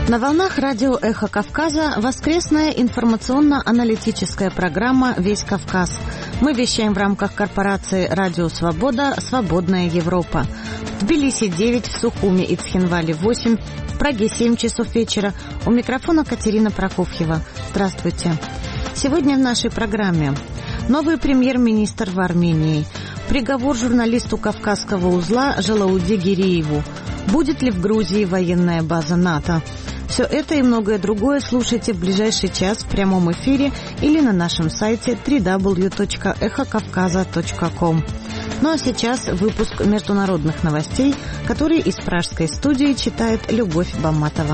На волнах радио «Эхо Кавказа» воскресная информационно-аналитическая программа «Весь Кавказ». Мы вещаем в рамках корпорации «Радио Свобода. Свободная Европа». В Тбилиси 9, в Сухуми и Цхинвале 8, в Праге 7 часов вечера. У микрофона Катерина Прокофьева. Здравствуйте. Сегодня в нашей программе новый премьер-министр в Армении, приговор журналисту Кавказского узла Жалауди Гирееву, будет ли в Грузии военная база НАТО. Все это и многое другое слушайте в ближайший час в прямом эфире или на нашем сайте www.эхокавказа.com. Ну а сейчас выпуск международных новостей, который из пражской студии читает Любовь Баматова.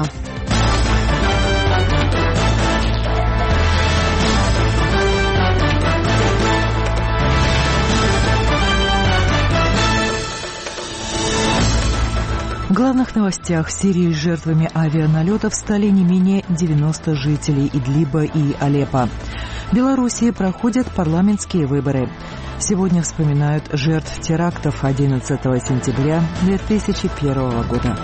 В главных новостях: в Сирии жертвами авианалетов стали не менее 90 жителей Идлиба и Алеппо. В Белоруссии проходят парламентские выборы. Сегодня вспоминают жертв терактов 11 сентября 2001 года.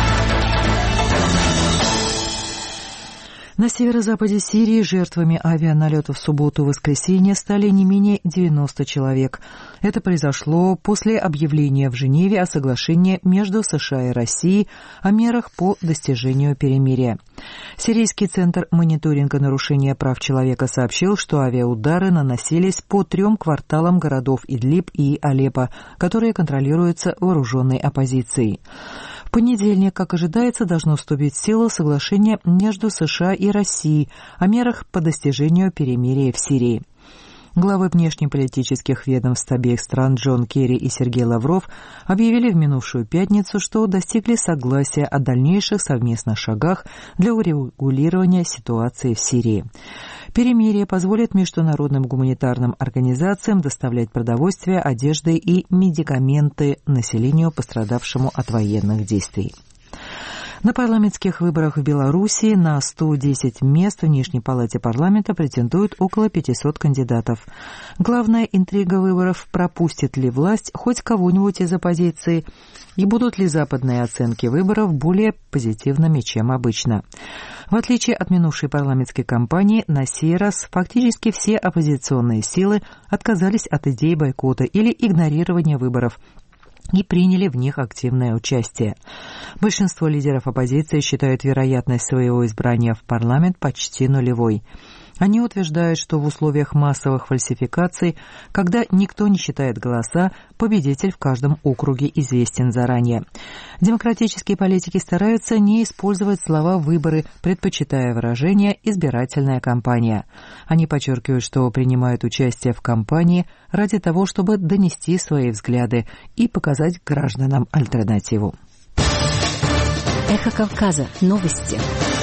На северо-западе Сирии жертвами авианалетов в субботу и воскресенье стали не менее 90 человек. Это произошло после объявления в Женеве о соглашении между США и Россией о мерах по достижению перемирия. Сирийский центр мониторинга нарушения прав человека сообщил, что авиаудары наносились по 3 кварталам городов Идлиб и Алеппо, которые контролируются вооруженной оппозицией. В понедельник, как ожидается, должно вступить в силу соглашение между США и Россией о мерах по достижению перемирия в Сирии. Главы внешнеполитических ведомств обеих стран Джон Керри и Сергей Лавров объявили в минувшую пятницу, что достигли согласия о дальнейших совместных шагах для урегулирования ситуации в Сирии. Перемирие позволит международным гуманитарным организациям доставлять продовольствие, одежды и медикаменты населению, пострадавшему от военных действий. На парламентских выборах в Белоруссии на 110 мест в Нижней палате парламента претендуют около 500 кандидатов. Главная интрига выборов – пропустит ли власть хоть кого-нибудь из оппозиции, и будут ли западные оценки выборов более позитивными, чем обычно. В отличие от минувшей парламентской кампании, на сей раз фактически все оппозиционные силы отказались от идеи бойкота или игнорирования выборов и приняли в них активное участие. Большинство лидеров оппозиции считают вероятность своего избрания в парламент почти нулевой. Они утверждают, что в условиях массовых фальсификаций, когда никто не считает голоса, победитель в каждом округе известен заранее. Демократические политики стараются не использовать слова «выборы», предпочитая выражение «избирательная кампания». Они подчеркивают, что принимают участие в кампании ради того, чтобы донести свои взгляды и показать гражданам альтернативу. Эхо Кавказа. Новости.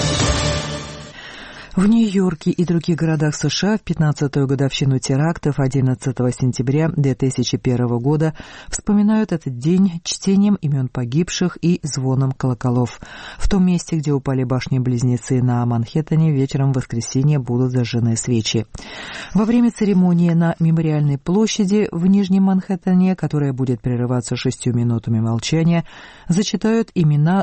В Нью-Йорке и других городах США в 15-ю годовщину терактов 11 сентября 2001 года вспоминают этот день чтением имен погибших и звоном колоколов. В том месте, где упали башни-близнецы на Манхэттене, вечером в воскресенье будут зажжены свечи. Во время церемонии на Мемориальной площади в Нижнем Манхэттене, которая будет прерываться 6 минутами молчания, зачитают имена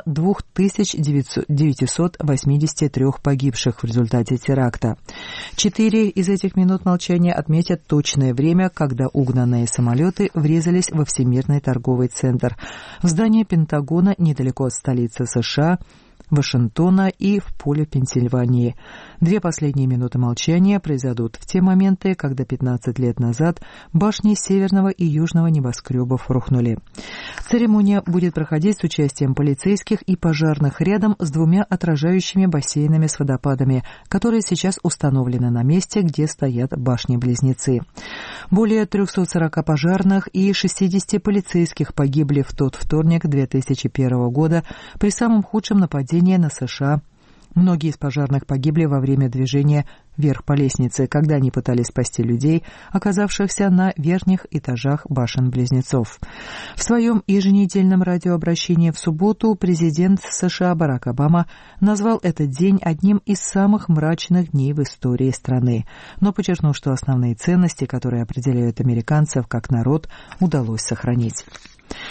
2983 погибших в результате теракта. 4 из этих минут молчания отметят точное время, когда угнанные самолеты врезались во Всемирный торговый центр, в здание Пентагона недалеко от столицы США, Вашингтона и в поле Пенсильвании. 2 последние минуты молчания произойдут в те моменты, когда 15 лет назад башни северного и южного небоскребов рухнули. Церемония будет проходить с участием полицейских и пожарных рядом с 2 отражающими бассейнами с водопадами, которые сейчас установлены на месте, где стоят башни-близнецы. Более 340 пожарных и 60 полицейских погибли в тот вторник 2001 года при самом худшем нападении на США. Многие из пожарных погибли во время движения вверх по лестнице, когда они пытались спасти людей, оказавшихся на верхних этажах башен-близнецов. В своем еженедельном радиообращении в субботу президент США Барак Обама назвал этот день одним из самых мрачных дней в истории страны, но подчеркнул, что основные ценности, которые определяют американцев как народ, удалось сохранить.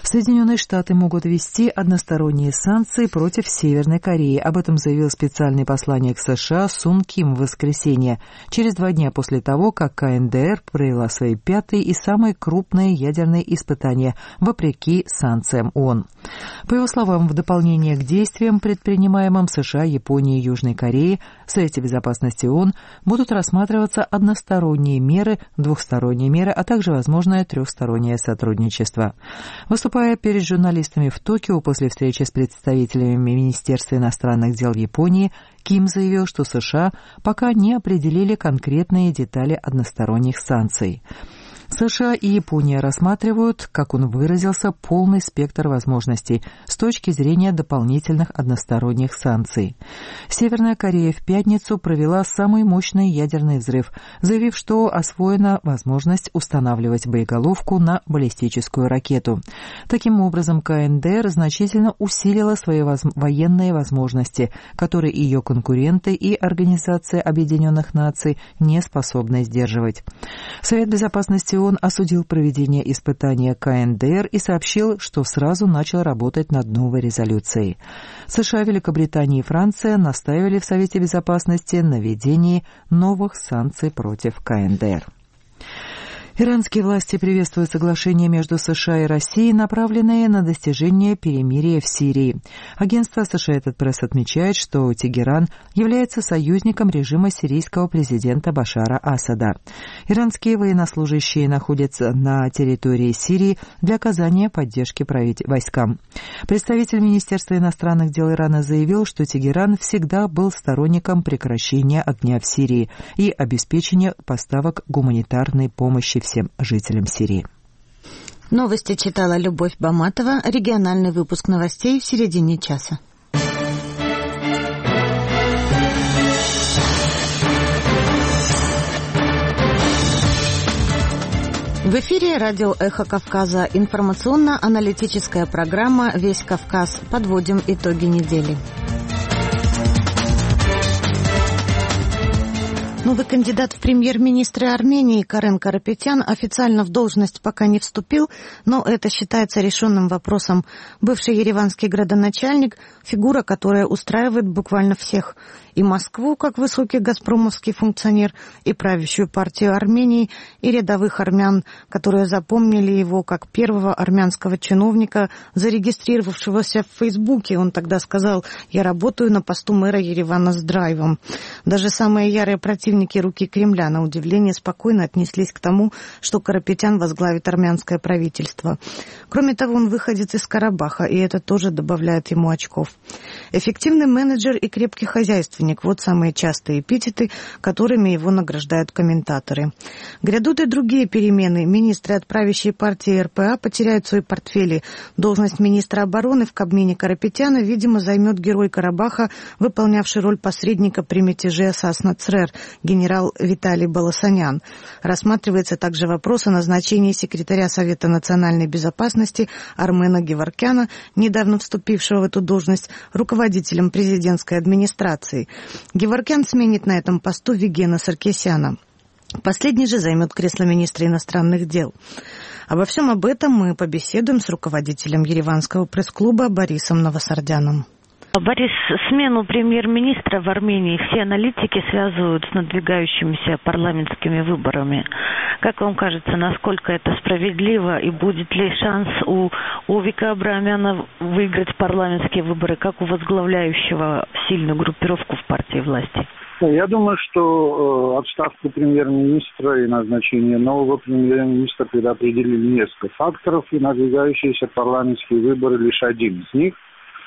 Соединенные Штаты могут ввести односторонние санкции против Северной Кореи. Об этом заявил специальный посланник США Сун Ким в воскресенье, через 2 дня после того, как КНДР провела свои 5-е и самые крупные ядерные испытания, вопреки санкциям ООН. По его словам, в дополнение к действиям, предпринимаемым США, Японией и Южной Кореей, в Совете Безопасности ООН будут рассматриваться односторонние меры, двухсторонние меры, а также возможное трехстороннее сотрудничество. Выступая перед журналистами в Токио после встречи с представителями Министерства иностранных дел Японии, Ким заявил, что США пока не определили конкретные детали односторонних санкций. США и Япония рассматривают, как он выразился, полный спектр возможностей с точки зрения дополнительных односторонних санкций. Северная Корея в пятницу провела самый мощный ядерный взрыв, заявив, что освоена возможность устанавливать боеголовку на баллистическую ракету. Таким образом, КНДР значительно усилила свои военные возможности, которые ее конкуренты и Организация Объединенных Наций не способны сдерживать. Совет Безопасности ООН осудил проведение испытания КНДР и сообщил, что сразу начал работать над новой резолюцией. США, Великобритания и Франция настаивали в Совете Безопасности на введении новых санкций против КНДР. Иранские власти приветствуют соглашение между США и Россией, направленное на достижение перемирия в Сирии. Агентство Associated Press отмечает, что Тегеран является союзником режима сирийского президента Башара Асада. Иранские военнослужащие находятся на территории Сирии для оказания поддержки войскам. Представитель Министерства иностранных дел Ирана заявил, что Тегеран всегда был сторонником прекращения огня в Сирии и обеспечения поставок гуманитарной помощи всем жителям Сирии. Новости читала Любовь Баматова. Региональный выпуск новостей в середине часа. В эфире радио «Эхо Кавказа». Информационно-аналитическая программа «Весь Кавказ». Подводим итоги недели. Новый кандидат в премьер-министры Армении Карен Карапетян официально в должность пока не вступил, но это считается решенным вопросом. Бывший ереванский градоначальник – фигура, которая устраивает буквально всех. И Москву, как высокий газпромовский функционер, и правящую партию Армении, и рядовых армян, которые запомнили его как первого армянского чиновника, зарегистрировавшегося в Фейсбуке. Он тогда сказал: «Я работаю на посту мэра Еревана с драйвом». Даже самые ярые противники руки Кремля, на удивление, спокойно отнеслись к тому, что Карапетян возглавит армянское правительство. Кроме того, он выходец из Карабаха, и это тоже добавляет ему очков. Эффективный менеджер и крепкий хозяйственник – вот самые частые эпитеты, которыми его награждают комментаторы. Грядут и другие перемены. Министры от правящей партии РПА потеряют свои портфели. Должность министра обороны в Кабмине Карапетяна, видимо, займет герой Карабаха, выполнявший роль посредника при мятеже Сас-Нацрер, генерал Виталий Баласанян. Рассматривается также вопрос о назначении секретаря Совета национальной безопасности Армена Геворкяна, недавно вступившего в эту должность, руководителем президентской администрации. Геворкян сменит на этом посту Вигена Саркисяна. Последний же займет кресло министра иностранных дел. Обо всем об этом мы побеседуем с руководителем Ереванского пресс-клуба Борисом Новосардяном. Борис, смену премьер-министра в Армении все аналитики связывают с надвигающимися парламентскими выборами. Как вам кажется, насколько это справедливо и будет ли шанс у Овика Абраамяна выиграть парламентские выборы, как у возглавляющего сильную группировку в партии власти? Я думаю, что отставку премьер-министра и назначение нового премьер-министра предопределили несколько факторов, и надвигающиеся парламентские выборы лишь один из них.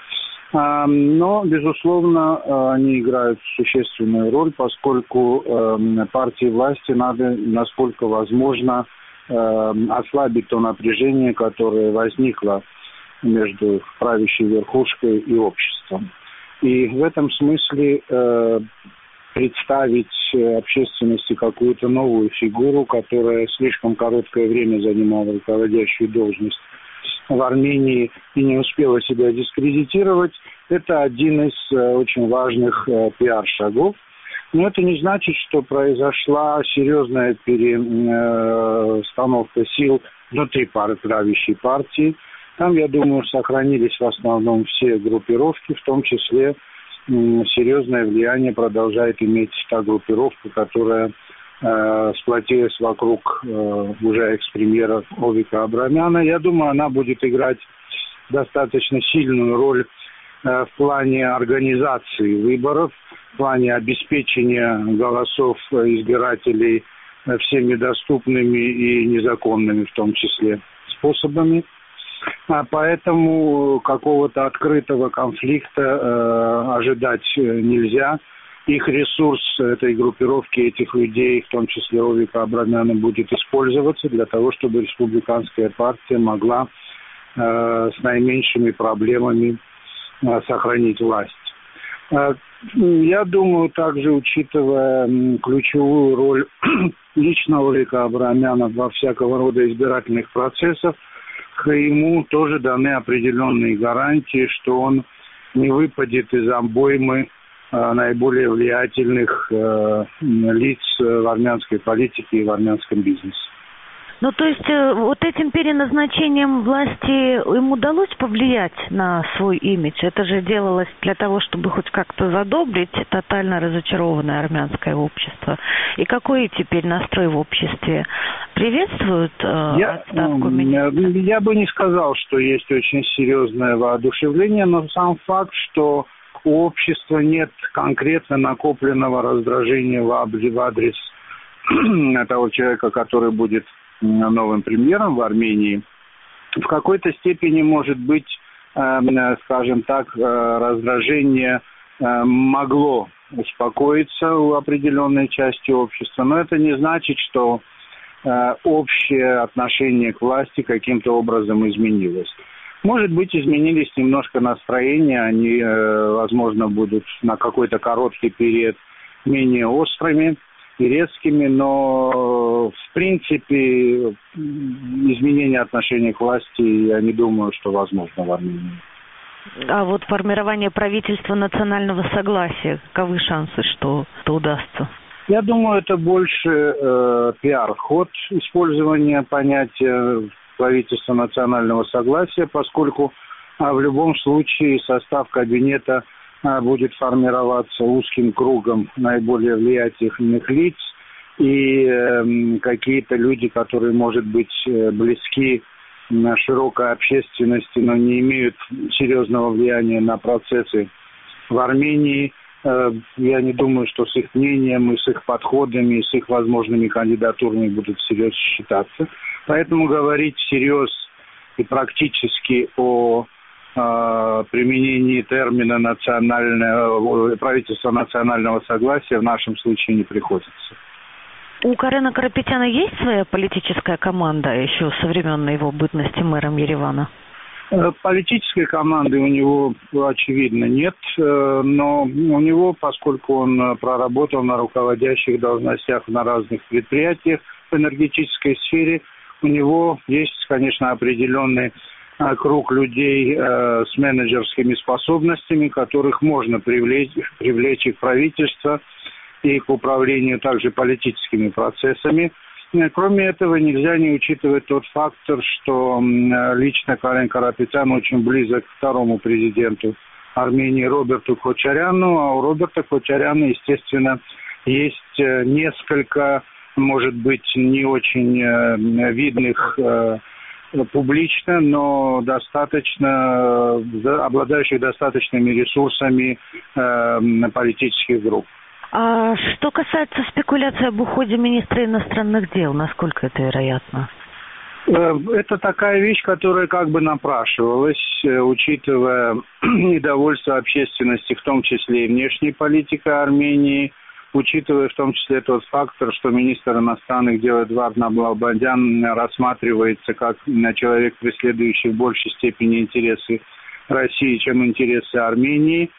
Но, безусловно, они играют существенную роль, поскольку партии власти надо, насколько возможно, ослабить то напряжение, которое возникло между правящей верхушкой и обществом. И в этом смысле представить общественности какую-то новую фигуру, которая слишком короткое время занимала руководящую должность в Армении и не успела себя дискредитировать, это один из очень важных пиар-шагов. Но это не значит, что произошла серьезная перестановка сил внутри правящей партии. Там, я думаю, сохранились в основном все группировки, в том числе серьезное влияние продолжает иметь та группировка, которая сплотилась вокруг уже экс-премьера Овика Абрамяна. Я думаю, она будет играть достаточно сильную роль в плане организации выборов, в плане обеспечения голосов избирателей всеми доступными и незаконными, в том числе, способами. Поэтому какого-то открытого конфликта ожидать нельзя. Их ресурс этой группировки, этих людей, в том числе Овика Абрамяна, будет использоваться для того, чтобы республиканская партия могла с наименьшими проблемами сохранить власть. Я думаю, также, учитывая ключевую роль лично Овика Абрамяна во всякого рода избирательных процессах, ему тоже даны определенные гарантии, что он не выпадет из обоймы наиболее влиятельных лиц в армянской политике и в армянском бизнесе. Ну, то есть вот этим переназначением власти им удалось повлиять на свой имидж? Это же делалось для того, чтобы хоть как-то задобрить тотально разочарованное армянское общество. И какой теперь настрой в обществе? Приветствуют отставку министра? Я бы не сказал, что есть очень серьезное воодушевление, но сам факт, что у общества нет конкретно накопленного раздражения в адрес того человека, который будет новым премьером в Армении, в какой-то степени, может быть, скажем так, раздражение могло успокоиться у определенной части общества, но это не значит, что общее отношение к власти каким-то образом изменилось. Может быть, изменились немножко настроения, они, возможно, будут на какой-то короткий период менее острыми и резкими, но в принципе изменение отношения к власти, я не думаю, что возможно в Армении. А вот формирование правительства национального согласия, каковы шансы, что удастся? Я думаю, это больше пиар-ход использования понятия правительства национального согласия, поскольку в любом случае состав кабинета будет формироваться узким кругом наиболее влиятельных лиц, и какие-то люди, которые, может быть, близки широкой общественности, но не имеют серьезного влияния на процессы в Армении, я не думаю, что с их мнением, и с их подходами, и с их возможными кандидатурами будут всерьез считаться. Поэтому говорить всерьез и практически о применении термина правительства национального согласия в нашем случае не приходится. У Карена Карапетяна есть своя политическая команда еще со времен его бытности мэром Еревана? Политической команды у него, очевидно, нет, но у него, поскольку он проработал на руководящих должностях на разных предприятиях в энергетической сфере, у него есть, конечно, определенный круг людей с менеджерскими способностями, которых можно привлечь и к правительству, и к управлению также политическими процессами. Кроме этого, нельзя не учитывать тот фактор, что лично Карен Карапетян очень близок к второму президенту Армении Роберту Кочаряну, а у Роберта Кочаряна, естественно, есть несколько, может быть, не очень видных публично, но достаточно обладающих достаточными ресурсами политических групп. А что касается спекуляции об уходе министра иностранных дел, насколько это вероятно? Это такая вещь, которая как бы напрашивалась, учитывая недовольство общественности, в том числе и внешней политикой Армении, учитывая в том числе тот фактор, что министр иностранных дел Эдуард Наблабандян рассматривается как человек, преследующий в большей степени интересы России, чем интересы Армении.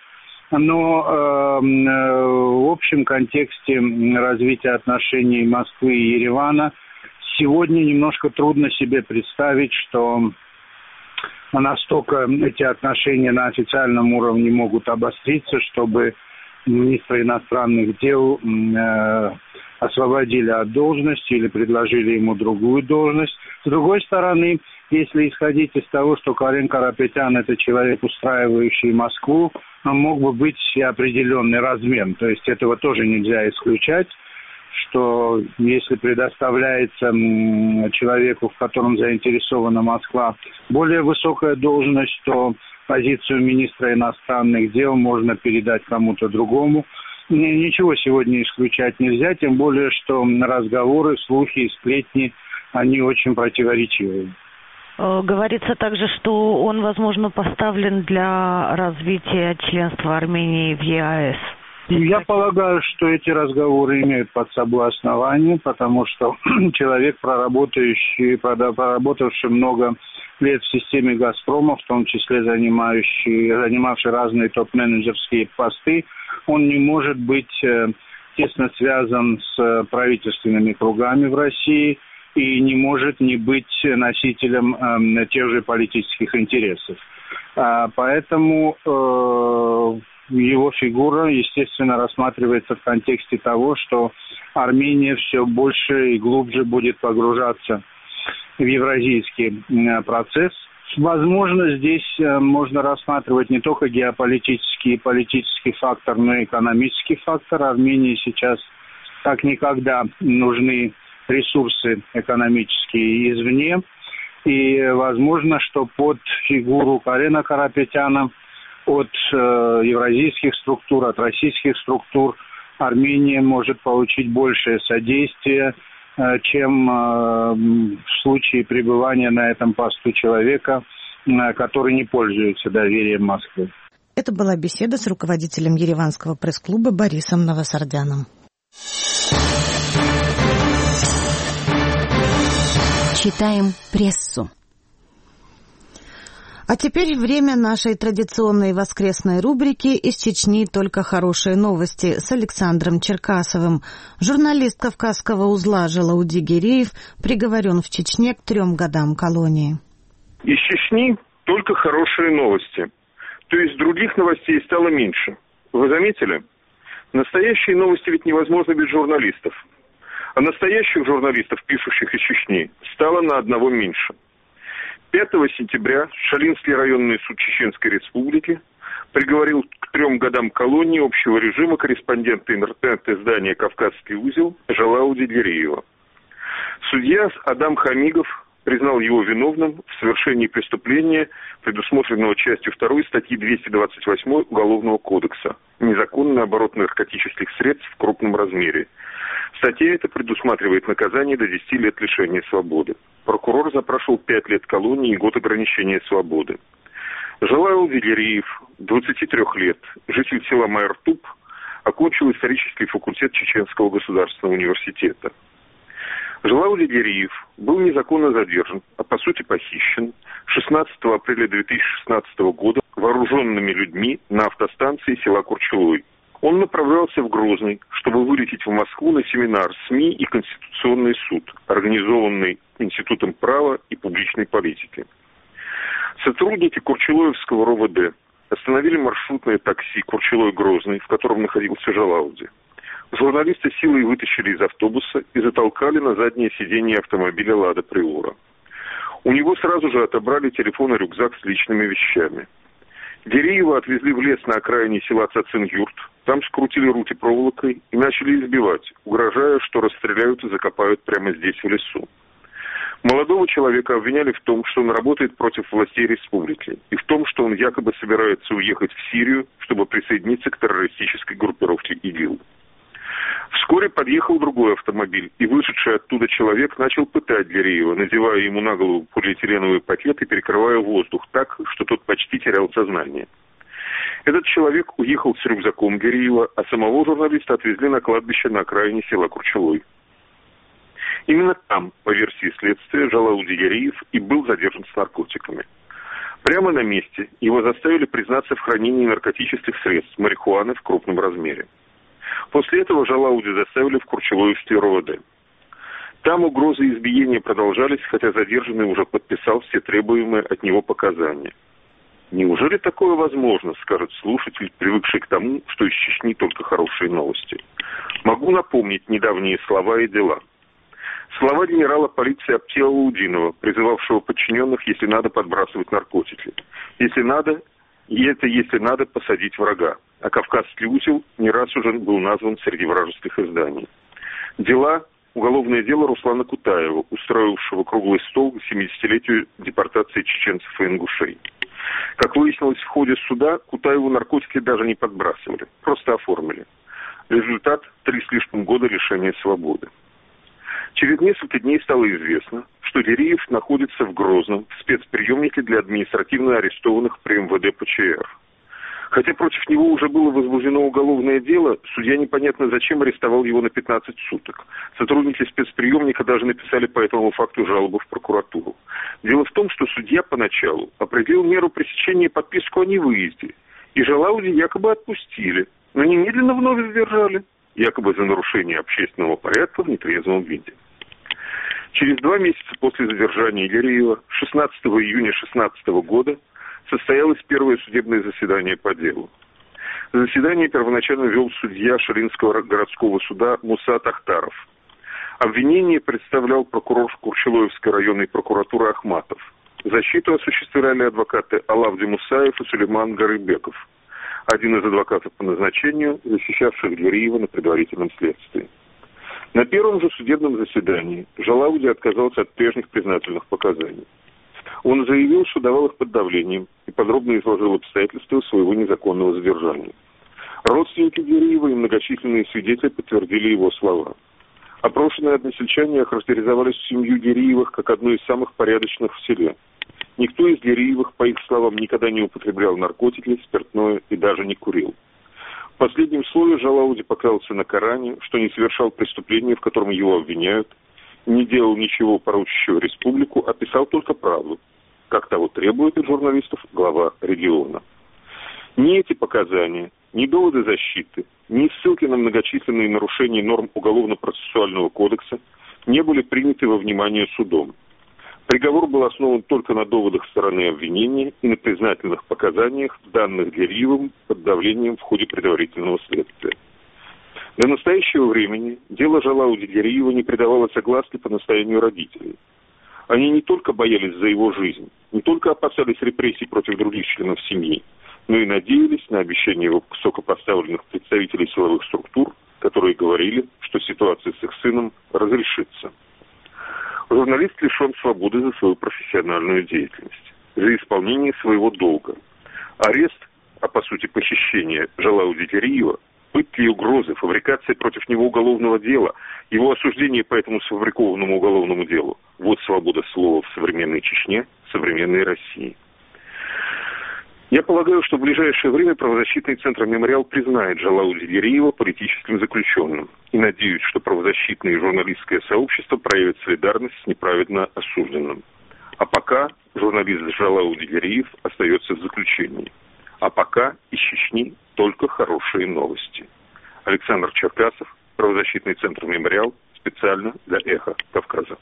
Но в общем контексте развития отношений Москвы и Еревана сегодня немножко трудно себе представить, что настолько эти отношения на официальном уровне могут обостриться, чтобы министр иностранных дел освободили от должности или предложили ему другую должность. С другой стороны, если исходить из того, что Карен Карапетян – это человек, устраивающий Москву, мог бы быть и определенный размен. То есть этого тоже нельзя исключать, что если предоставляется человеку, в котором заинтересована Москва, более высокая должность, то позицию министра иностранных дел можно передать кому-то другому. Ничего сегодня исключать нельзя, тем более, что разговоры, слухи и сплетни, они очень противоречивые. Говорится также, что он, возможно, поставлен для развития членства Армении в ЕАЭС. Я полагаю, что эти разговоры имеют под собой основание, потому что человек, проработавший много лет в системе «Газпрома», в том числе занимавший разные топ-менеджерские посты, он не может быть тесно связан с правительственными кругами в России и не может не быть носителем тех же политических интересов. Поэтому его фигура, естественно, рассматривается в контексте того, что Армения все больше и глубже будет погружаться в евразийский процесс. Возможно, здесь можно рассматривать не только геополитический и политический фактор, но и экономический фактор. Армении сейчас как никогда нужны ресурсы экономические извне. И возможно, что под фигуру Карена Карапетяна от евразийских структур, от российских структур Армения может получить большее содействие, чем в случае пребывания на этом посту человека, который не пользуется доверием Москвы. Это была беседа с руководителем Ереванского пресс-клуба Борисом Новосардяном. Читаем прессу. А теперь время нашей традиционной воскресной рубрики «Из Чечни только хорошие новости» с Александром Черкасовым. Журналист Кавказского узла Жалауди Гиреев приговорен в Чечне к 3 годам колонии. Из Чечни только хорошие новости. То есть других новостей стало меньше. Вы заметили? Настоящие новости ведь невозможно без журналистов. А настоящих журналистов, пишущих из Чечни, стало на одного меньше. 5 сентября Шалинский районный суд Чеченской Республики приговорил к 3 годам колонии общего режима корреспондента интернет-издания «Кавказский узел» Жалауди Гиреева. Судья Адам Хамигов признал его виновным в совершении преступления, предусмотренного частью 2 статьи 228 Уголовного кодекса «Незаконный оборот наркотических средств в крупном размере». Статья эта предусматривает наказание до 10 лет лишения свободы. Прокурор запрашивал 5 лет колонии и год ограничения свободы. Жалауди Гиреев, 23 лет, житель села Майртуб, окончил исторический факультет Чеченского государственного университета. Жалауди Гиреев был незаконно задержан, а по сути похищен 16 апреля 2016 года вооруженными людьми на автостанции села Курчулой. Он направлялся в Грозный, чтобы вылететь в Москву на семинар СМИ и Конституционный суд, организованный Институтом права и публичной политики. Сотрудники Курчулоевского РОВД остановили маршрутное такси Курчулой-Грозный, в котором находился Жалауди. Журналисты силой вытащили из автобуса и затолкали на заднее сиденье автомобиля «Лада Приора». У него сразу же отобрали телефон и рюкзак с личными вещами. Гиреева отвезли в лес на окраине села Цацин-Юрт, там скрутили руки проволокой и начали избивать, угрожая, что расстреляют и закопают прямо здесь, в лесу. Молодого человека обвиняли в том, что он работает против властей республики, и в том, что он якобы собирается уехать в Сирию, чтобы присоединиться к террористической группировке ИГИЛ. Вскоре подъехал другой автомобиль, и вышедший оттуда человек начал пытать Гиреева, надевая ему на голову полиэтиленовый пакет и перекрывая воздух так, что тот почти терял сознание. Этот человек уехал с рюкзаком Гиреева, а самого журналиста отвезли на кладбище на окраине села Курчулой. Именно там, по версии следствия, Жалауди Гиреев и был задержан с наркотиками. Прямо на месте его заставили признаться в хранении наркотических средств, марихуаны в крупном размере. После этого Жалауди доставили в Курчулоевский РОВД. Там угрозы и избиения продолжались, хотя задержанный уже подписал все требуемые от него показания. Неужели такое возможно, скажет слушатель, привыкший к тому, что из Чечни только хорошие новости. Могу напомнить недавние слова и дела. Слова генерала полиции Аптела Лаудинова, призывавшего подчиненных, если надо, подбрасывать наркотики. Если надо, посадить врага. А Кавказский узел не раз уже был назван среди вражеских изданий. Уголовное дело Руслана Кутаева, устроившего круглый стол к 70-летию депортации чеченцев и ингушей. Как выяснилось в ходе суда, Кутаеву наркотики даже не подбрасывали, просто оформили. Результат – 3 с лишним года лишения свободы. Через несколько дней стало известно, что Дериев находится в Грозном в спецприемнике для административно арестованных при МВД ПЧР. Хотя против него уже было возбуждено уголовное дело, судья непонятно зачем арестовал его на 15 суток. Сотрудники спецприемника даже написали по этому факту жалобу в прокуратуру. Дело в том, что судья поначалу определил меру пресечения и подписку о невыезде, и Жалауди якобы отпустили, но немедленно вновь задержали, якобы за нарушение общественного порядка в нетрезвом виде. Через 2 месяца после задержания Дериева, 16 июня 2016 года, состоялось первое судебное заседание по делу. Заседание первоначально вел судья Ширинского городского суда Муса Тахтаров. Обвинение представлял прокурор Курчелоевской районной прокуратуры Ахматов. Защиту осуществляли адвокаты Алавди Мусаев и Сулейман Гарыбеков, один из адвокатов по назначению, защищавших Дериева на предварительном следствии. На первом же судебном заседании Жалауди отказался от прежних признательных показаний. Он заявил, что давал их под давлением и подробно изложил обстоятельства своего незаконного задержания. Родственники Дериева и многочисленные свидетели подтвердили его слова. Опрошенные односельчане охарактеризовали семью Дериевых как одну из самых порядочных в селе. Никто из Дериевых, по их словам, никогда не употреблял наркотики, спиртное и даже не курил. В последнем слове Жалауди поклялся на Коране, что не совершал преступления, в котором его обвиняют, не делал ничего порочащего республику, а писал только правду, как того требует от журналистов глава региона. Ни эти показания, ни доводы защиты, ни ссылки на многочисленные нарушения норм Уголовно-процессуального кодекса не были приняты во внимание судом. Приговор был основан только на доводах стороны обвинения и на признательных показаниях, данных Дериевым под давлением в ходе предварительного следствия. До настоящего времени дело Жалауди Дериева не придавалось огласке по настоянию родителей. Они не только боялись за его жизнь, не только опасались репрессий против других членов семьи, но и надеялись на обещания высокопоставленных представителей силовых структур, которые говорили, что ситуация с их сыном разрешится. Журналист лишен свободы за свою профессиональную деятельность, за исполнение своего долга. Арест, а по сути похищение Жалауди Дериева, пытки и угрозы, фабрикация против него уголовного дела, его осуждение по этому сфабрикованному уголовному делу. Вот свобода слова в современной Чечне, современной России. Я полагаю, что в ближайшее время правозащитный центр «Мемориал» признает Жалауди Дериева политическим заключенным. И надеюсь, что правозащитное и журналистское сообщество проявит солидарность с неправедно осужденным. А пока журналист Жалауди Дериев остается в заключении. А пока из Чечни только хорошие новости. Александр Черкасов, правозащитный центр «Мемориал», специально для «Эхо Кавказа».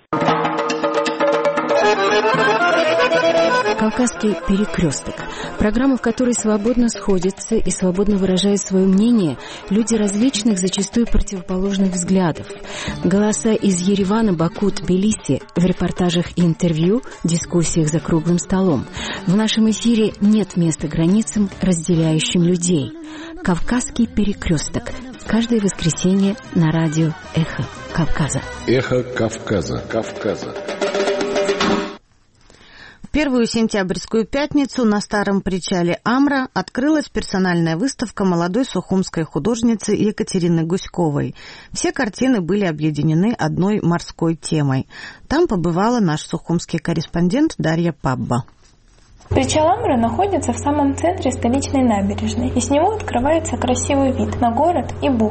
«Кавказский перекресток» – программа, в которой свободно сходятся и свободно выражают свое мнение люди различных, зачастую противоположных взглядов. Голоса из Еревана, Баку, Тбилиси в репортажах и интервью, дискуссиях за круглым столом. В нашем эфире нет места границам, разделяющим людей. «Кавказский перекресток» – каждое воскресенье на радио «Эхо Кавказа». «Эхо Кавказа». В первую сентябрьскую пятницу на старом причале Амра открылась персональная выставка молодой сухумской художницы Екатерины Гуськовой. Все картины были объединены одной морской темой. Там побывала наш сухумский корреспондент Дарья Пабба. Причал Амры находится в самом центре столичной набережной, и с него открывается красивый вид на город и бухту.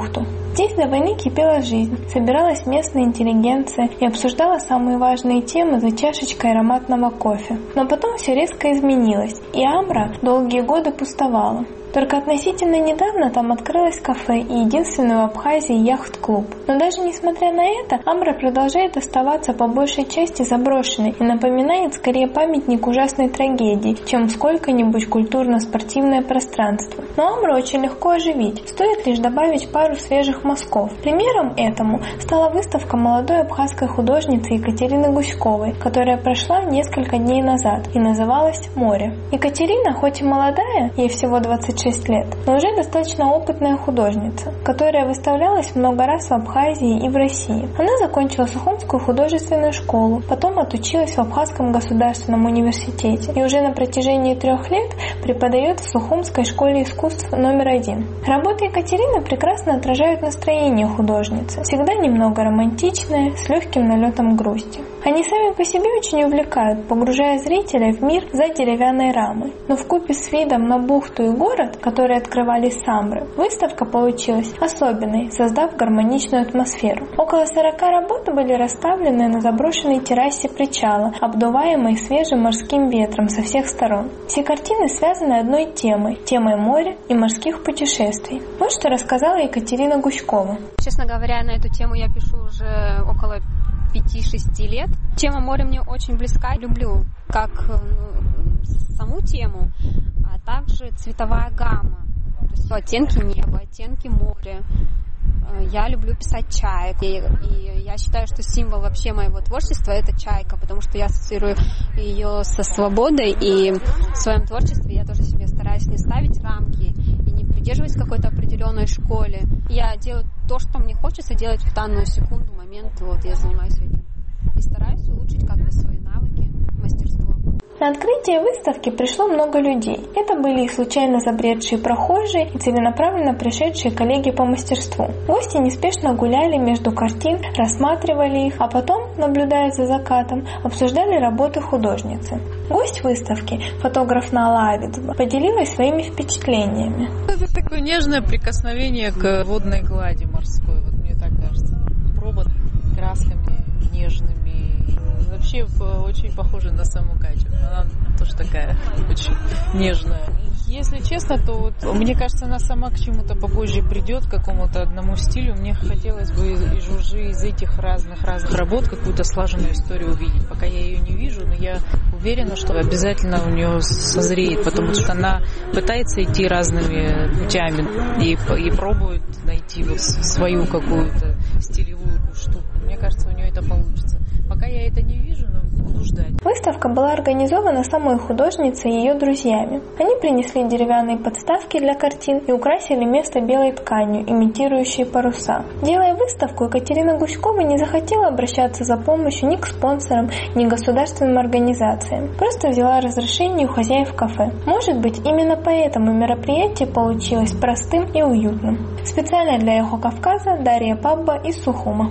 Здесь до войны кипела жизнь, собиралась местная интеллигенция и обсуждала самые важные темы за чашечкой ароматного кофе. Но потом все резко изменилось, и Амбра долгие годы пустовала. Только относительно недавно там открылось кафе и единственный в Абхазии яхт-клуб. Но даже несмотря на это, Амбра продолжает оставаться по большей части заброшенной и напоминает скорее памятник ужасной трагедии, чем сколько-нибудь культурно-спортивное пространство. Но Амбру очень легко оживить, стоит лишь добавить пару свежих мазков. Примером этому стала выставка молодой абхазской художницы Екатерины Гуськовой, которая прошла несколько дней назад и называлась «Море». Екатерина, хоть и молодая, ей всего 26 лет, но уже достаточно опытная художница, которая выставлялась много раз в Абхазии и в России. Она закончила Сухумскую художественную школу, потом отучилась в Абхазском государственном университете и уже на протяжении 3 лет преподает в Сухумской школе искусств номер 1. Работы Екатерины прекрасно отражают настроение художницы, всегда немного романтичное, с легким налетом грусти. Они сами по себе очень увлекают, погружая зрителя в мир за деревянной рамой. Но вкупе с видом на бухту и город, которые открывали с Амбры, выставка получилась особенной, создав гармоничную атмосферу. Около 40 работ были расставлены на заброшенной террасе причала, обдуваемой свежим морским ветром со всех сторон. Все картины связаны одной темой моря и морских путешествий. Вот что рассказала Екатерина Гуськова. Честно говоря, на эту тему я пишу уже около 5-6 лет. Тема моря мне очень близка. Люблю как саму тему, а также цветовая гамма. То есть оттенки неба, оттенки моря. Я люблю писать чаек. И я считаю, что символ вообще моего творчества — это чайка, потому что я ассоциирую ее со свободой. И в своем творчестве я тоже себе стараюсь не ставить рамки и не придерживаюсь какой-то определенной школе. Я делаю то, что мне хочется делать в данную секунду, момент. Вот я занимаюсь этим. И стараюсь улучшить свои навыки, мастерство. На открытие выставки пришло много людей. Это были и случайно забредшие прохожие, и целенаправленно пришедшие коллеги по мастерству. Гости неспешно гуляли между картин, рассматривали их, а потом, наблюдая за закатом, обсуждали работы художницы. Гость выставки, фотограф Нала Авидова, поделилась своими впечатлениями. Это такое нежное прикосновение к водной глади морской, вот мне так кажется. Провод красками нежными. Вообще очень похожа на саму Катю. Она тоже такая очень нежная. Если честно, то вот, мне кажется, она сама к чему-то попозже придет, к какому-то одному стилю. Мне хотелось бы из этих разных работ какую-то слаженную историю увидеть. Пока я ее не вижу, но я уверена, что обязательно у нее созреет, потому что она пытается идти разными путями и пробует найти вот свою какую-то стилевую штуку. Мне кажется, у нее это получится. Пока я это не вижу, но буду ждать. Выставка была организована самой художницей и ее друзьями. Они принесли деревянные подставки для картин и украсили место белой тканью, имитирующей паруса. Делая выставку, Екатерина Гуськова не захотела обращаться за помощью ни к спонсорам, ни к государственным организациям. Просто взяла разрешение у хозяев кафе. Может быть, именно поэтому мероприятие получилось простым и уютным. Специально для «Эхо Кавказа» Дарья Пабба из Сухума.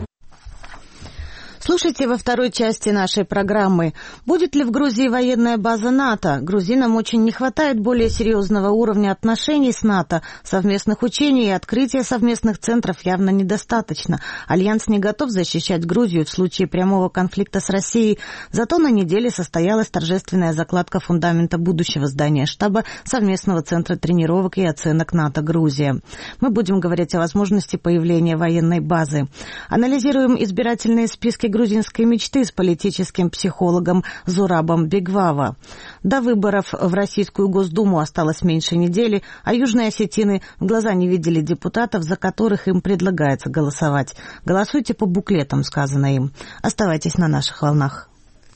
Слушайте во второй части нашей программы. Будет ли в Грузии военная база НАТО? Грузинам очень не хватает более серьезного уровня отношений с НАТО. Совместных учений и открытия совместных центров явно недостаточно. Альянс не готов защищать Грузию в случае прямого конфликта с Россией. Зато на неделе состоялась торжественная закладка фундамента будущего здания штаба совместного центра тренировок и оценок НАТО-Грузия. Мы будем говорить о возможности появления военной базы. Анализируем избирательные списки грузинской мечты с политическим психологом Зурабом Бегвава. До выборов в Российскую Госдуму осталось меньше недели, а южные осетины в глаза не видели депутатов, за которых им предлагается голосовать. Голосуйте по буклетам, сказано им. Оставайтесь на наших волнах.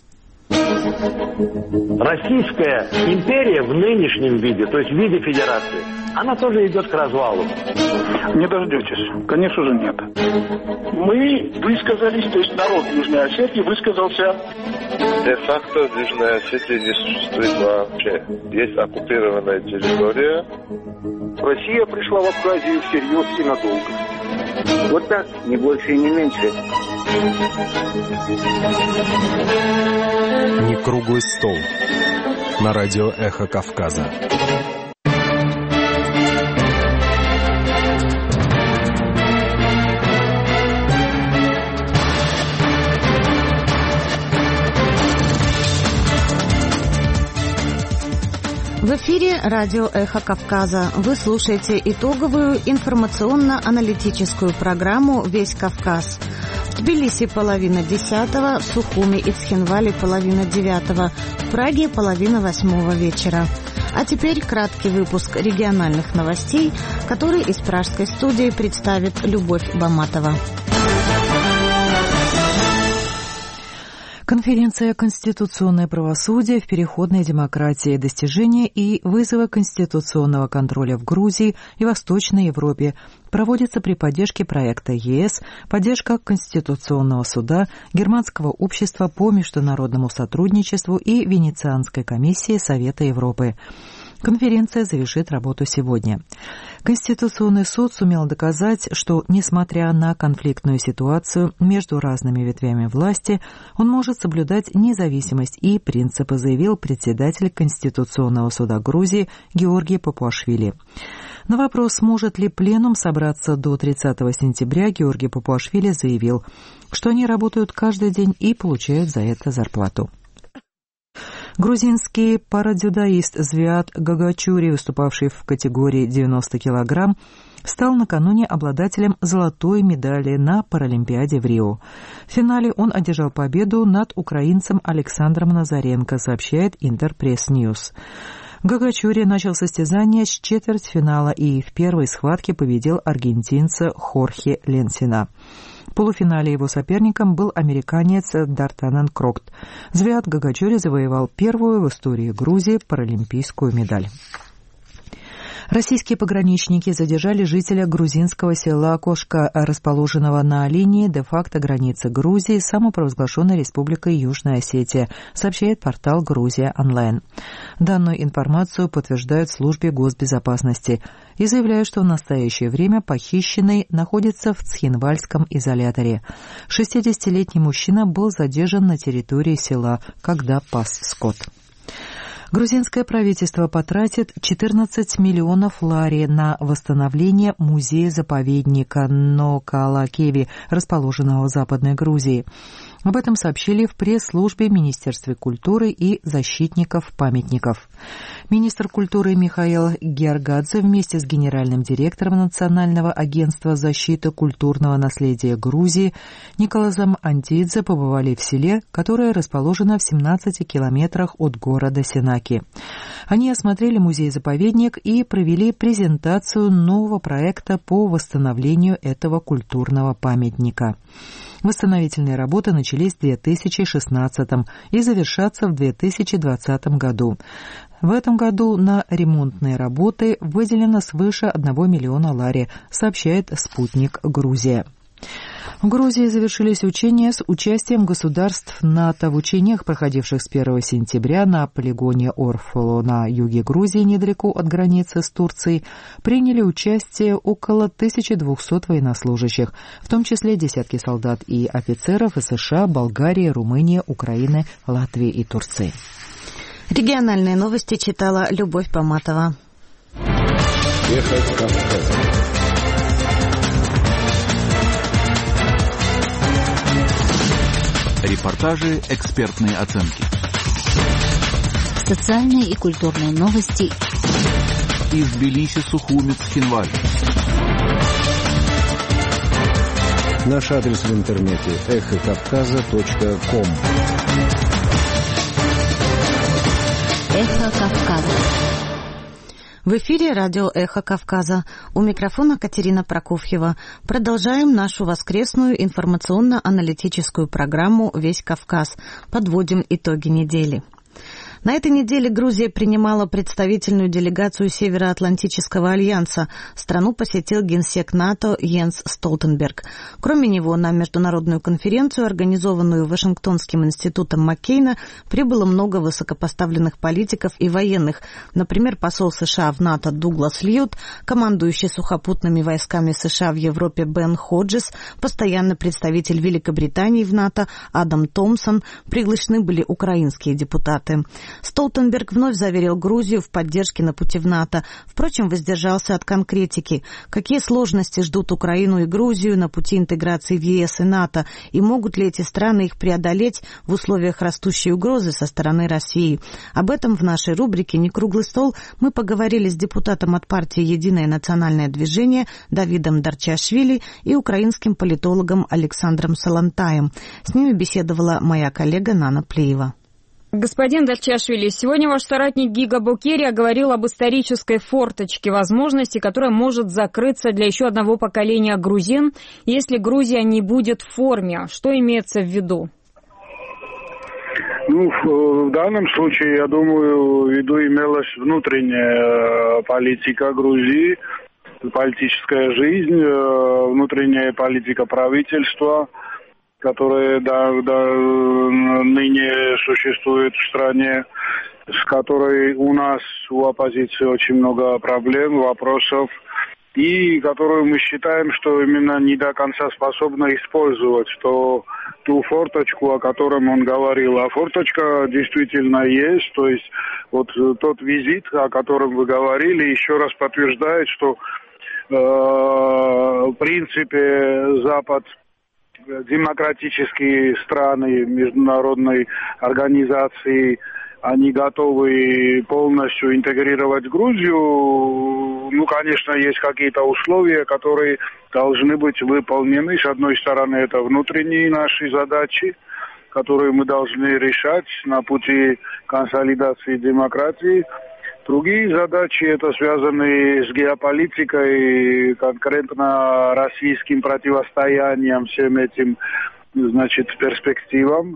Российская империя в нынешнем виде, то есть в виде федерации, она тоже идет к развалу. Не дождетесь. Конечно же, нет. Мы высказались, то есть народ Южной Осетии высказался. Де-факто в Южной Осетии не существует вообще. Есть оккупированная территория. Россия пришла в Абхазию всерьез и надолго. Вот так, не больше и не меньше. Не круглый стол. На радио «Эхо Кавказа». В эфире радио «Эхо Кавказа». Вы слушаете итоговую информационно-аналитическую программу «Весь Кавказ». В Тбилиси 9:30, в Сухуми и Цхинвале 9:30, в Праге 7:30 вечера. А теперь краткий выпуск региональных новостей, который из пражской студии представит Любовь Баматова. Конференция «Конституционное правосудие в переходной демократии. Достижения и вызовы конституционного контроля в Грузии и Восточной Европе» проводится при поддержке проекта ЕС, поддержка Конституционного суда, Германского общества по международному сотрудничеству и Венецианской комиссии Совета Европы. Конференция завершит работу сегодня. Конституционный суд сумел доказать, что, несмотря на конфликтную ситуацию между разными ветвями власти, он может соблюдать независимость и принципы, заявил председатель Конституционного суда Грузии Георгий Папуашвили. На вопрос, сможет ли пленум собраться до 30 сентября, Георгий Папуашвили заявил, что они работают каждый день и получают за это зарплату. Грузинский парадюдоист Звиат Гагачури, выступавший в категории 90 килограмм, стал накануне обладателем золотой медали на Паралимпиаде в Рио. В финале он одержал победу над украинцем Александром Назаренко, сообщает Интерпресс-Ньюс. Гагачури начал состязание с четвертьфинала и в первой схватке победил аргентинца Хорхе Ленсина. В полуфинале его соперником был американец Д'Артанан Крокт. Звиат Гагачури завоевал первую в истории Грузии паралимпийскую медаль. Российские пограничники задержали жителя грузинского села Кошка, расположенного на линии де-факто границы Грузии с самопровозглашенной республикой Южная Осетия, сообщает портал «Грузия онлайн». Данную информацию подтверждают в службе госбезопасности и заявляют, что в настоящее время похищенный находится в Цхинвальском изоляторе. 60-летний мужчина был задержан на территории села, когда пас скот. Грузинское правительство потратит 14 миллионов лари на восстановление музея-заповедника Нокалакеви, расположенного в Западной Грузии. Об этом сообщили в пресс-службе Министерства культуры и защитников памятников. Министр культуры Михаил Георгадзе вместе с генеральным директором Национального агентства защиты культурного наследия Грузии Николазом Антидзе побывали в селе, которое расположено в 17 километрах от города Сенаки. Они осмотрели музей-заповедник и провели презентацию нового проекта по восстановлению этого культурного памятника. Восстановительные работы начались в 2016 и завершатся в 2020 году. В этом году на ремонтные работы выделено свыше 1 миллиона лари, сообщает «Спутник Грузия». В Грузии завершились учения с участием государств НАТО. В учениях, проходивших с 1 сентября на полигоне Орфоло на юге Грузии, недалеко от границы с Турцией, приняли участие около 1200 военнослужащих, в том числе десятки солдат и офицеров из США, Болгарии, Румынии, Украины, Латвии и Турции. Региональные новости читала Любовь Баматова. Эхо Кавказа. Репортажи, экспертные оценки. Социальные и культурные новости. Из Тбилиси, Сухуми, Цхинваль. Наш адрес в интернете эхокавказа.ком. Эхо Кавказа. В эфире радио «Эхо Кавказа». У микрофона Катерина Прокофьева. Продолжаем нашу воскресную информационно-аналитическую программу «Весь Кавказ». Подводим итоги недели. На этой неделе Грузия принимала представительную делегацию Североатлантического альянса. Страну посетил генсек НАТО Йенс Столтенберг. Кроме него, на международную конференцию, организованную Вашингтонским институтом Маккейна, прибыло много высокопоставленных политиков и военных. Например, посол США в НАТО Дуглас Льют, командующий сухопутными войсками США в Европе Бен Ходжес, постоянный представитель Великобритании в НАТО Адам Томпсон. Приглашены были украинские депутаты. Столтенберг вновь заверил Грузию в поддержке на пути в НАТО. Впрочем, воздержался от конкретики. Какие сложности ждут Украину и Грузию на пути интеграции в ЕС и НАТО? И могут ли эти страны их преодолеть в условиях растущей угрозы со стороны России? Об этом в нашей рубрике «Не круглый стол» мы поговорили с депутатом от партии «Единое национальное движение» Давидом Дарчашвили и украинским политологом Александром Салантаем. С ними беседовала моя коллега Нана Плеева. Господин Дарчашвили, сегодня ваш соратник Гига Букерия говорил об исторической форточке возможности, которая может закрыться для еще одного поколения грузин, если Грузия не будет в форме. Что имеется в виду? В данном случае, я думаю, в виду имелась внутренняя политика Грузии, политическая жизнь, внутренняя политика правительства, которая ныне существует в стране, с которой у нас, у оппозиции, очень много проблем, вопросов, и которую мы считаем, что именно не до конца способна использовать ту форточку, о котором он говорил. А форточка действительно есть, то есть вот тот визит, о котором вы говорили, еще раз подтверждает, что в принципе Запад, демократические страны, международной организации, они готовы полностью интегрировать Грузию. Конечно, есть какие-то условия, которые должны быть выполнены. С одной стороны, это внутренние наши задачи, которые мы должны решать на пути консолидации демократии. Другие задачи, это связаны с геополитикой, конкретно российским противостоянием всем этим, перспективам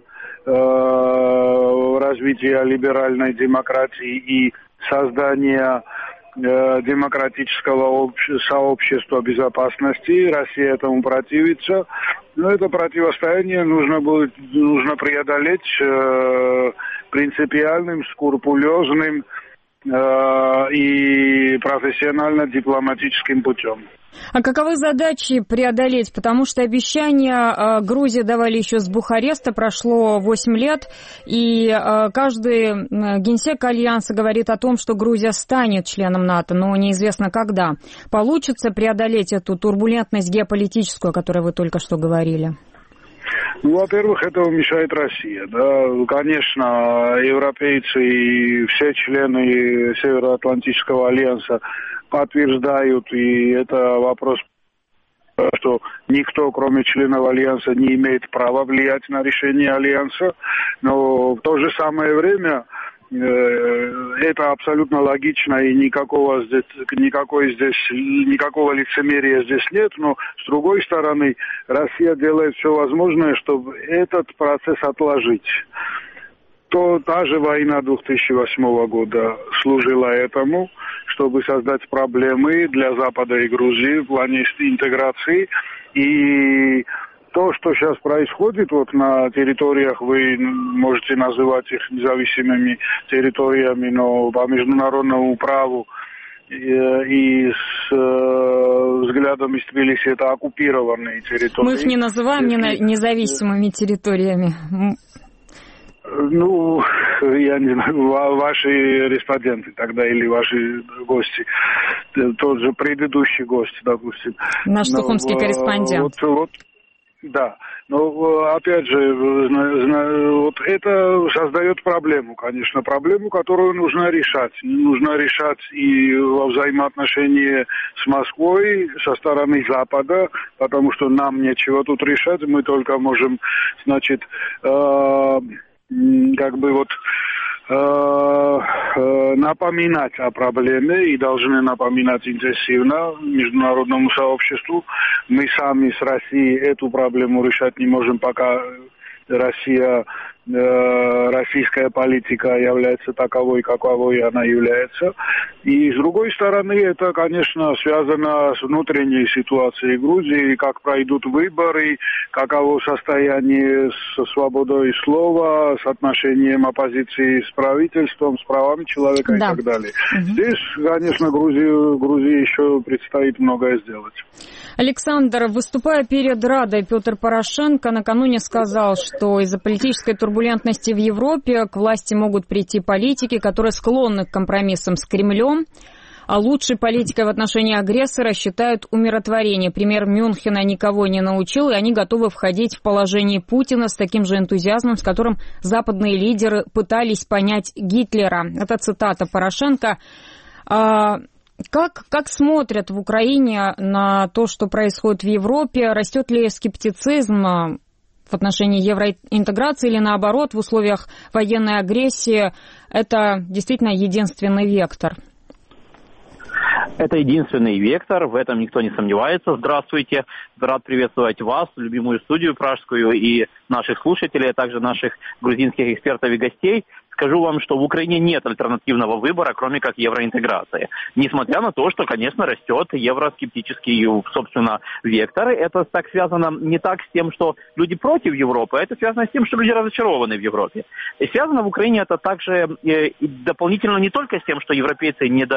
развития либеральной демократии и создания демократического сообщества безопасности. Россия этому противится. Но это противостояние нужно преодолеть принципиальным, скрупулезным и профессионально-дипломатическим путем. А каковы задачи преодолеть? Потому что обещания Грузии давали еще с Бухареста, прошло 8 лет, и каждый генсек Альянса говорит о том, что Грузия станет членом НАТО, но неизвестно когда. Получится преодолеть эту турбулентность геополитическую, о которой вы только что говорили? Во-первых, этому мешает Россия. Да? Конечно, европейцы и все члены Североатлантического альянса подтверждают, и это вопрос, что никто, кроме членов альянса, не имеет права влиять на решение альянса, но в то же самое время это абсолютно логично, и никакого лицемерия здесь нет, но с другой стороны, Россия делает все возможное, чтобы этот процесс отложить. Та же война 2008 года служила этому, чтобы создать проблемы для Запада и Грузии в плане интеграции. И то, что сейчас происходит на территориях, вы можете называть их независимыми территориями, но по международному праву и с взглядом из Тбилиси это оккупированные территории. Мы их не называем независимыми территориями. Я не знаю, ваши респонденты тогда или ваши гости, тот же предыдущий гость, допустим. Наш сухумский корреспондент. Да, но опять же, это создает проблему, конечно, проблему, которую нужно решать. Нужно решать и во взаимоотношении с Москвой со стороны Запада, потому что нам нечего тут решать, мы только можем, напоминать о проблеме и должны напоминать интенсивно международному сообществу. Мы сами с Россией эту проблему решать не можем, пока российская политика является таковой, каковой она является. И с другой стороны, это, конечно, связано с внутренней ситуацией Грузии, как пройдут выборы, каково состояние со свободой слова, с отношением оппозиции с правительством, с правами человека и так далее. Здесь, конечно, Грузии еще предстоит многое сделать. Александр, выступая перед Радой, Петр Порошенко накануне сказал, что из-за политической турбулентности турбулентности в Европе. К власти могут прийти политики, которые склонны к компромиссам с Кремлем. А лучшей политикой в отношении агрессора считают умиротворение. Пример Мюнхена никого не научил, и они готовы входить в положение Путина с таким же энтузиазмом, с которым западные лидеры пытались понять Гитлера. Это цитата Порошенко. Как смотрят в Украине на то, что происходит в Европе? Растет ли скептицизм в отношении евроинтеграции или, наоборот, в условиях военной агрессии это действительно единственный вектор? Это единственный вектор, в этом никто не сомневается. Здравствуйте, рад приветствовать вас, любимую студию пражскую и наших слушателей, а также наших грузинских экспертов и гостей. Скажу вам, что в Украине нет альтернативного выбора, кроме как евроинтеграции. Несмотря на то, что, конечно, растет евроскептический, собственно, вектор. Это так связано не так с тем, что люди против Европы, а это связано с тем, что люди разочарованы в Европе. И связано в Украине это также дополнительно не только с тем, что европейцы не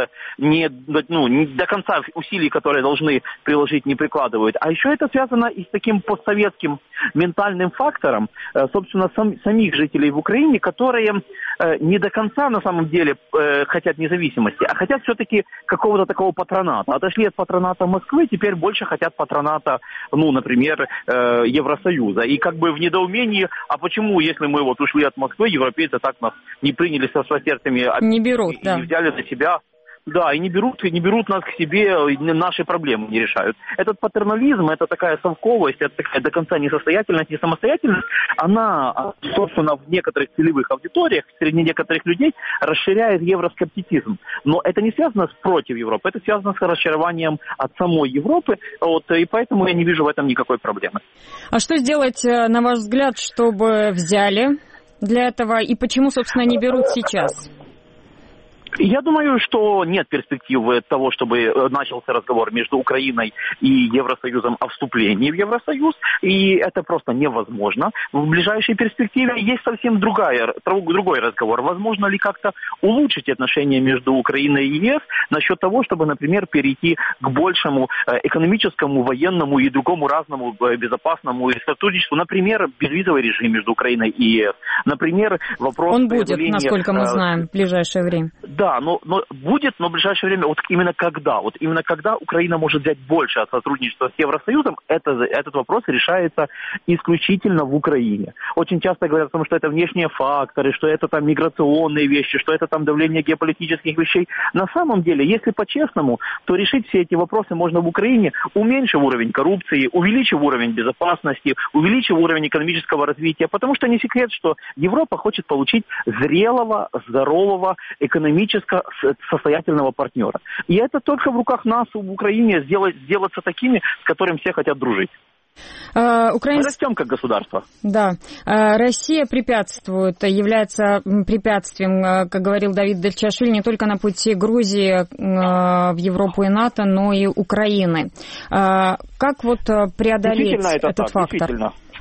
до конца усилий, которые должны приложить, не прикладывают, а еще это связано и с таким постсоветским ментальным фактором, собственно, самих жителей в Украине, которые не до конца на самом деле хотят независимости, а хотят все-таки какого-то такого патроната. Отошли от патроната Москвы, теперь больше хотят патроната, например, Евросоюза. И как бы в недоумении, а почему, если мы вот ушли от Москвы, европейцы так нас не приняли со сердцами, не берут, и не взяли на себя. Да, и не берут нас к себе, наши проблемы не решают. Этот патернализм, это такая совковость, это такая до конца несостоятельность, несамостоятельность, она, собственно, в некоторых целевых аудиториях, среди некоторых людей расширяет евроскептицизм. Но это не связано с против Европы, это связано с расчарованием от самой Европы, и поэтому я не вижу в этом никакой проблемы. А что сделать, на ваш взгляд, чтобы взяли для этого, и почему, собственно, не берут сейчас? Я думаю, что нет перспективы того, чтобы начался разговор между Украиной и Евросоюзом о вступлении в Евросоюз, и это просто невозможно. В ближайшей перспективе есть совсем другой разговор. Возможно ли как-то улучшить отношения между Украиной и ЕС насчет того, чтобы, например, перейти к большему экономическому, военному и другому разному безопасному сотрудничеству, например, безвизовый режим между Украиной и ЕС. Например, вопрос... Он будет, насколько мы знаем, в ближайшее время. Да, но будет, но в ближайшее время, вот именно когда Украина может взять больше от сотрудничества с Евросоюзом, этот вопрос решается исключительно в Украине. Очень часто говорят о том, что это внешние факторы, что это там миграционные вещи, что это там давление геополитических вещей. На самом деле, если по-честному, то решить все эти вопросы можно в Украине, уменьшив уровень коррупции, увеличив уровень безопасности, увеличив уровень экономического развития, потому что не секрет, что Европа хочет получить зрелого, здорового, экономического состоятельного партнера. И это только в руках нас в Украине сделаться такими, с которыми все хотят дружить. Мы растем как государство. Да. Россия является препятствием, как говорил Давид Дальчашвили, не только на пути Грузии в Европу и НАТО, но и Украины. Как вот преодолеть этот фактор?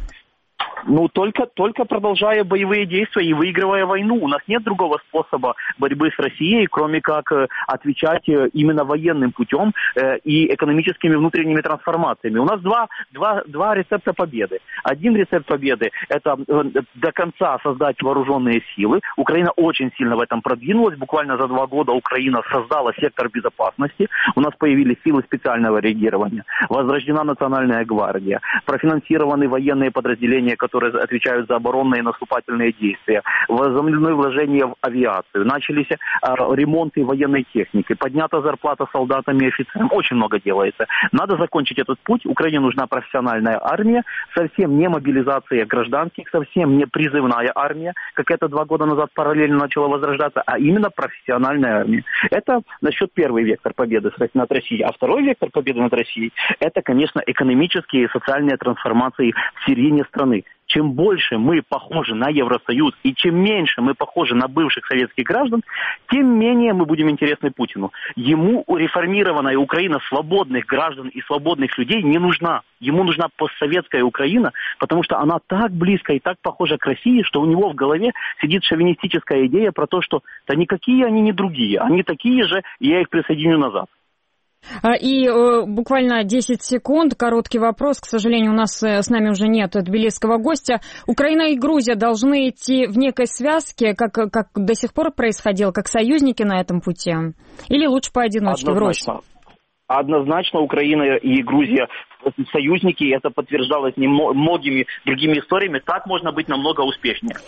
Только продолжая боевые действия и выигрывая войну. У нас нет другого способа борьбы с Россией, кроме как отвечать именно военным путем и экономическими внутренними трансформациями. У нас два рецепта победы. Один рецепт победы – это до конца создать вооруженные силы. Украина очень сильно в этом продвинулась. Буквально за 2 года Украина создала сектор безопасности. У нас появились силы специального реагирования. Возрождена Национальная гвардия. Профинансированы военные подразделения, которые отвечают за оборонные и наступательные действия, возобновлены вложения в авиацию, начались ремонты военной техники, поднята зарплата солдатам и офицерам. Очень много делается. Надо закончить этот путь. Украине нужна профессиональная армия, совсем не мобилизация гражданских, совсем не призывная армия, как это 2 года назад параллельно начало возрождаться, а именно профессиональная армия. Это насчет первый вектор победы над Россией. А второй вектор победы над Россией – это, конечно, экономические и социальные трансформации в середине страны. Чем больше мы похожи на Евросоюз и чем меньше мы похожи на бывших советских граждан, тем менее мы будем интересны Путину. Ему реформированная Украина свободных граждан и свободных людей не нужна. Ему нужна постсоветская Украина, потому что она так близко и так похожа к России, что у него в голове сидит шовинистическая идея про то, что да никакие они не другие, они такие же, и я их присоединю назад. И буквально 10 секунд, короткий вопрос. К сожалению, у нас с нами уже нет тбилисского гостя. Украина и Грузия должны идти в некой связке, как до сих пор происходило, как союзники на этом пути? Или лучше поодиночке врозь? Однозначно Украина и Грузия союзники, это подтверждалось многими другими историями. Так можно быть намного успешнее.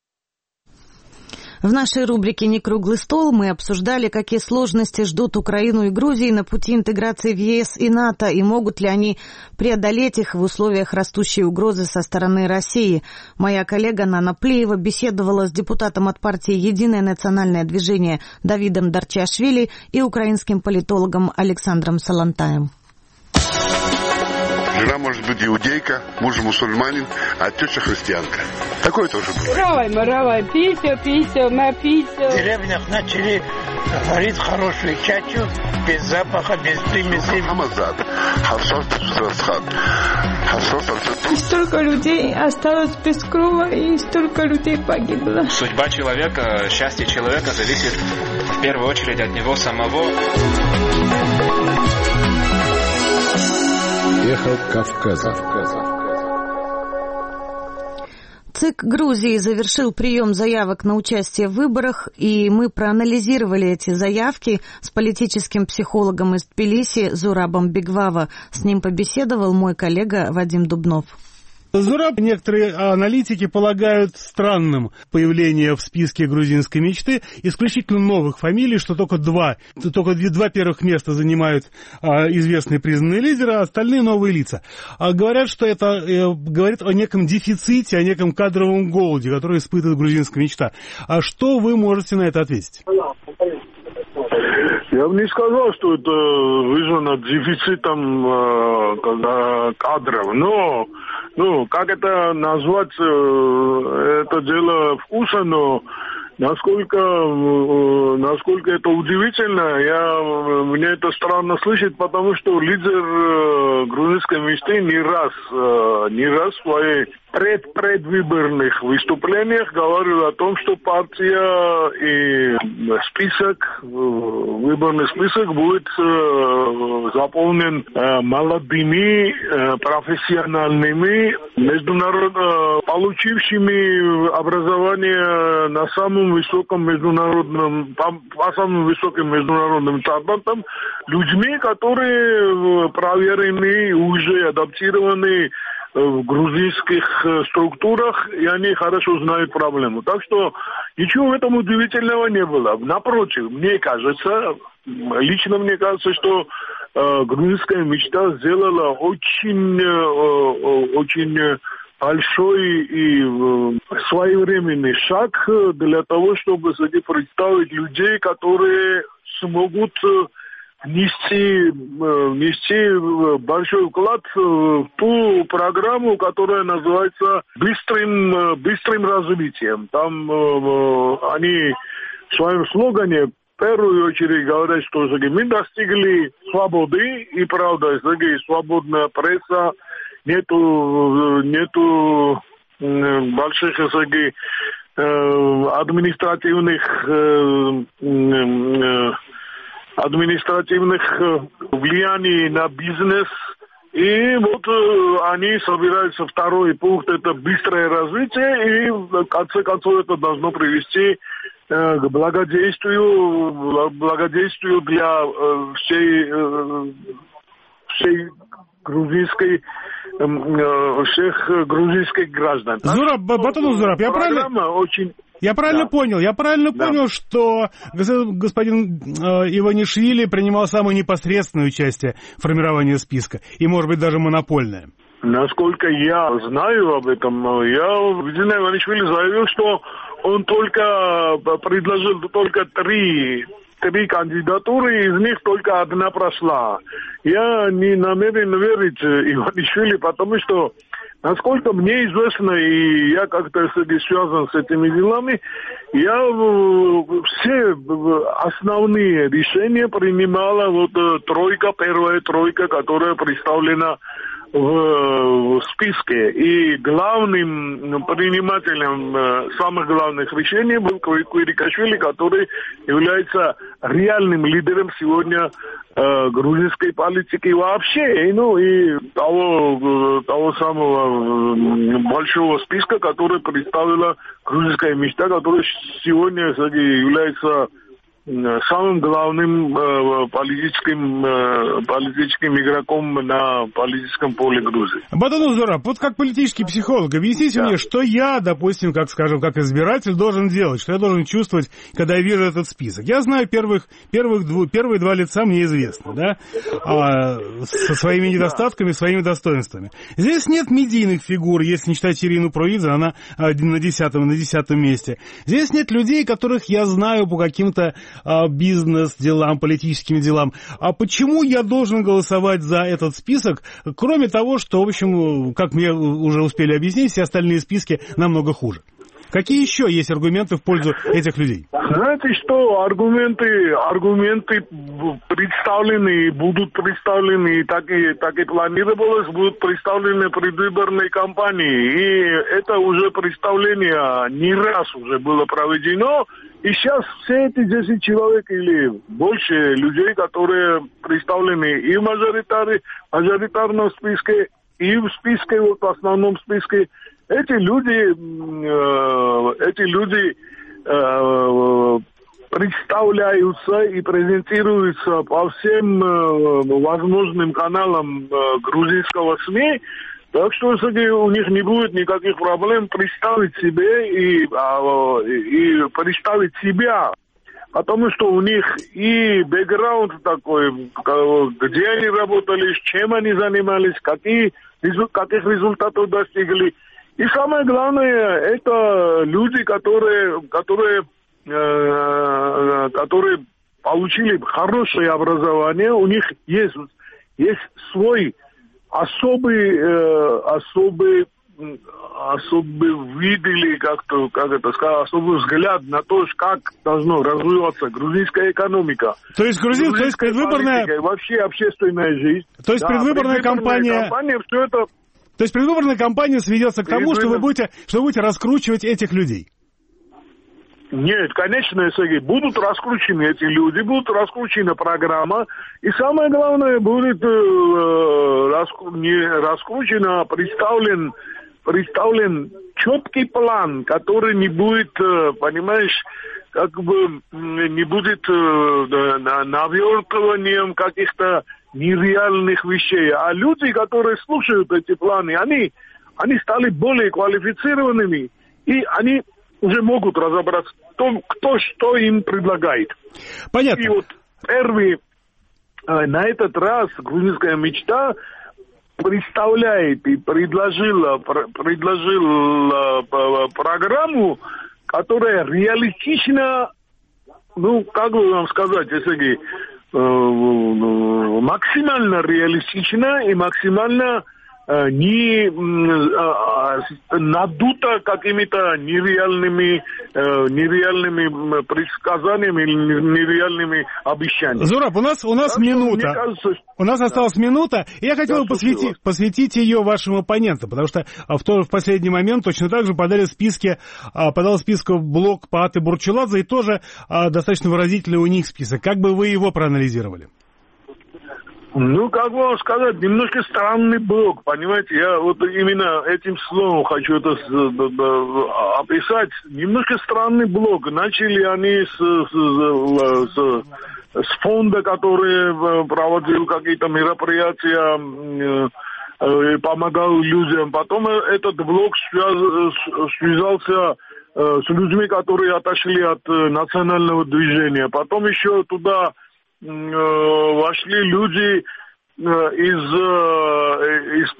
В нашей рубрике «Не круглый стол» мы обсуждали, какие сложности ждут Украину и Грузию на пути интеграции в ЕС и НАТО, и могут ли они преодолеть их в условиях растущей угрозы со стороны России. Моя коллега Нана Плеева беседовала с депутатом от партии «Единое национальное движение» Давидом Дарчашвили и украинским политологом Александром Салантаем. Жена может быть иудейка, муж мусульманин, а теща христианка. Такое тоже бывает. Маравай, пися, на пися. В деревнях начали варить хорошую чачу, без запаха, без примесей. Столько людей осталось без крова, и столько людей погибло. Судьба человека, счастье человека зависит в первую очередь от него самого. Эхо Кавказа. ЦИК Грузии завершил прием заявок на участие в выборах, и мы проанализировали эти заявки с политическим психологом из Тбилиси Зурабом Бегвава. С ним побеседовал мой коллега Вадим Дубнов. Зураб, некоторые аналитики полагают странным появление в списке грузинской мечты исключительно новых фамилий, что только два первых места занимают известные признанные лидеры, а остальные новые лица. Говорят, что это говорит о неком дефиците, о неком кадровом голоде, который испытывает грузинская мечта. А что вы можете на это ответить? Я бы не сказал, что это вызвано дефицитом кадров, но как это назвать, это дело вкуса, но насколько это удивительно, мне это странно слышать, потому что лидер грузинской мечты не раз в своих предвыборных выступлениях говорил о том, что партия и выборный список будет заполнен молодыми, профессиональными, получившими образование на самом высоком международном, по самым высоким международным стандартам, людьми, которые проверены, уже адаптированы в грузинских структурах, и они хорошо знают проблему. Так что ничего в этом удивительного не было. Напротив, лично мне кажется, что грузинская мечта сделала очень большой и своевременный шаг для того, чтобы представить людей, которые смогут внести большой вклад в ту программу, которая называется быстрым развитием. Там они в своем слогане в первую очередь говорят, что мы достигли свободы, и правда, свободная пресса, нету больших административных влияний на бизнес. И вот они собираются, второй пункт, это быстрое развитие, и в конце концов это должно привести к благодействию для всех грузинских граждан. Зураб, Батонов Зураб, я правильно понял, что господин Иванишвили принимал самое непосредственное участие в формировании списка, и, может быть, даже монопольное? Насколько я знаю об этом, Иванишвили заявил, что он предложил только три кандидатуры, из них только одна прошла. Я не намерен верить Иванишвили, потому что, насколько мне известно, и я как-то связан с этими делами, все основные решения принимала первая тройка, которая представлена в списке. И главным принимателем самых главных решений был Квирикашвили, который является реальным лидером сегодня грузинской политики вообще, ну и того самого большого списка, который представила грузинская мечта, который сегодня является самым главным политическим игроком на политическом поле Грузии. Баданов Зураб, вот как политический психолог, объясните мне, что я, допустим, как избиратель должен делать, что я должен чувствовать, когда я вижу этот список. Я знаю первые два лица мне известны, да, со своими недостатками, своими достоинствами. Здесь нет медийных фигур, если не считать Ирину Провидзе, она на 10-м месте. Здесь нет людей, которых я знаю по каким-то бизнес-делам, политическим делам. А почему я должен голосовать за этот список, кроме того, что, в общем, как мне уже успели объяснить, все остальные списки намного хуже? Какие еще есть аргументы в пользу этих людей? Знаете что, аргументы представлены, будут представлены, так и планировалось, будут представлены в предвыборной кампании. И это уже представление не раз уже было проведено. И сейчас все эти 10 человек или больше людей, которые представлены и в мажоритарном списке, и в списке, вот в основном списке, эти люди представляются и презентируются по всем возможным каналам грузинского СМИ. Так что, кстати, у них не будет никаких проблем представить себе и представить себя. Потому что у них и бэкграунд такой, где они работали, чем они занимались, каких результатов достигли. И самое главное, это люди, которые получили хорошее образование, у них есть свой особый вид или особый взгляд на то, как должно развиваться грузинская экономика. То есть предвыборная политика, вообще общественная жизнь. То есть предвыборная кампания все это. То есть предвыборная кампания сведется к тому, что вы будете раскручивать этих людей. Нет, конечно, Сергей, будут раскручены эти люди, будет раскручена программа, и самое главное, будет раскручен, представлен четкий план, который не будет, понимаешь, не будет навертыванием каких-то нереальных вещей. А люди, которые слушают эти планы, они стали более квалифицированными, и они уже могут разобраться в том, кто что им предлагает. Понятно. И вот на этот раз грузинская мечта представляет и предложила программу, которая реалистична, как бы вам сказать, Сергей, максимально реалистична и максимально не надута какими-то нереальными предсказаниями или нереальными обещаниями. Зураб, у нас минута. У нас осталась минута, и я хотел бы посвятить ее вашему оппоненту, потому что в последний момент точно так же подал список блок Пааты Бурчуладзе, и тоже достаточно выразительный у них список. Как бы вы его проанализировали? Как вам сказать, немножко странный блок, понимаете, я вот именно этим словом хочу это описать. Немножко странный блок. Начали они с фонда, который проводил какие-то мероприятия, помогал людям. Потом этот блок связался с людьми, которые отошли от национального движения. Потом еще туда вошли люди из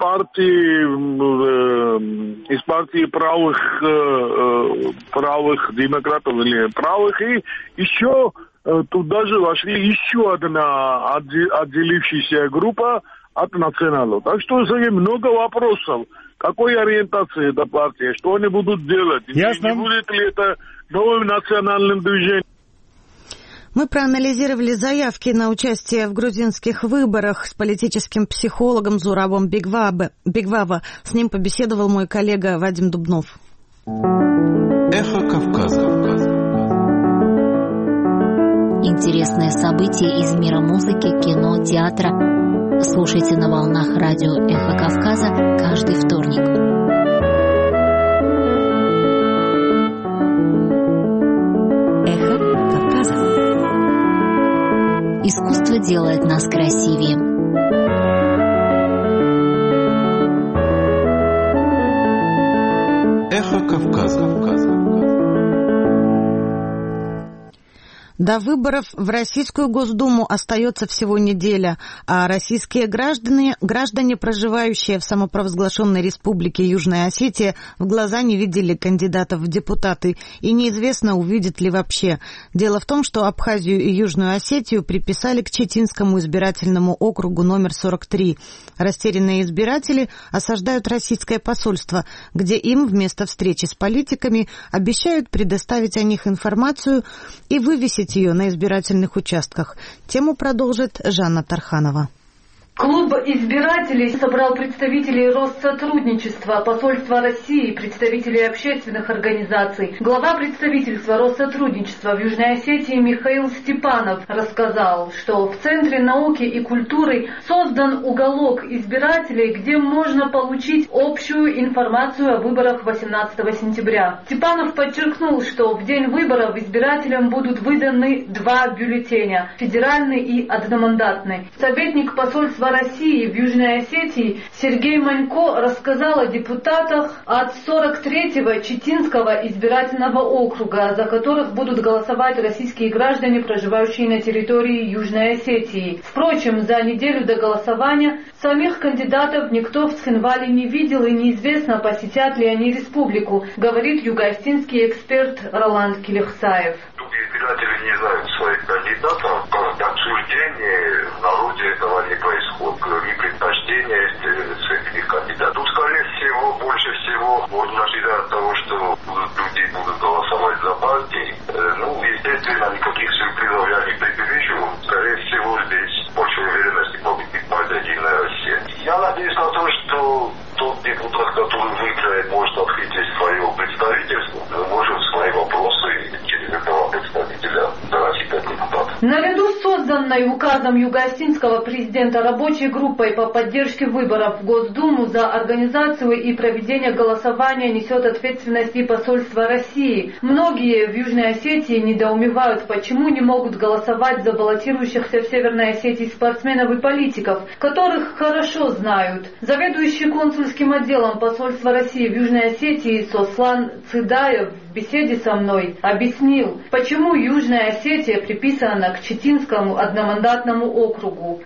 партии правых демократов или правых, и еще туда же вошли еще одна отделившаяся группа от националов. Так что много вопросов. Какой ориентации эта партия? Что они будут делать? Ясно. Не будет ли это новым национальным движением? Мы проанализировали заявки на участие в грузинских выборах с политическим психологом Зурабом Бигвава. С ним побеседовал мой коллега Вадим Дубнов. Эхо Кавказа. Интересные события из мира музыки, кино, театра. Слушайте на волнах радио Эхо Кавказа каждый вторник. Эхо Кавказа. Искусство делает нас красивее. Эхо Кавказа. До выборов в Российскую Госдуму остается всего неделя, а российские граждане, проживающие в самопровозглашенной республике Южная Осетия, в глаза не видели кандидатов в депутаты, и неизвестно, увидят ли вообще. Дело в том, что Абхазию и Южную Осетию приписали к Читинскому избирательному округу номер 43. Растерянные избиратели осаждают российское посольство, где им вместо встречи с политиками обещают предоставить о них информацию и вывесить ее на избирательных участках. Тему продолжит Жанна Тарханова. Клуб избирателей собрал представителей Россотрудничества, посольства России, представителей общественных организаций. Глава представительства Россотрудничества в Южной Осетии Михаил Степанов рассказал, что в Центре науки и культуры создан уголок избирателей, где можно получить общую информацию о выборах 18 сентября. Степанов подчеркнул, что в день выборов избирателям будут выданы 2 бюллетеня – федеральный и одномандатный. Советник посольства России в Южной Осетии Сергей Манько рассказал о депутатах от 43-го Читинского избирательного округа, за которых будут голосовать российские граждане, проживающие на территории Южной Осетии. Впрочем, за неделю до голосования самих кандидатов никто в Цхинвале не видел и неизвестно, посетят ли они республику, говорит юго-осетинский эксперт Роланд Келехсаев. Избиратели не знают своих кандидатов, обсуждение в народе этого не происходит, и предпочтения этих кандидатов. Тут, скорее всего, больше всего можно ожидать того, что люди будут голосовать за партии. Естественно, никаких сюрпризов я не предвижу. Скорее всего, здесь больше уверенности победит партия «Единая Россия». Я надеюсь на то, что тот депутат, который выиграет, может открыть свое представительство, может свои вопросы через этого представителя доносить до депутата. Наряду с созданной указом юго-осетинского президента рабочей группой по поддержке выборов в Госдуму за организацию и проведение голосования несет ответственность и посольство России. Многие в Южной Осетии недоумевают, почему не могут голосовать за баллотирующихся в Северной Осетии спортсменов и политиков, которых хорошо знают. Заведующий консульским отделом посольства России в Южной Осетии Сослан Цыдаев в беседе со мной объяснил, почему Южная Осетия приписана к Читинскому одномандатному округу.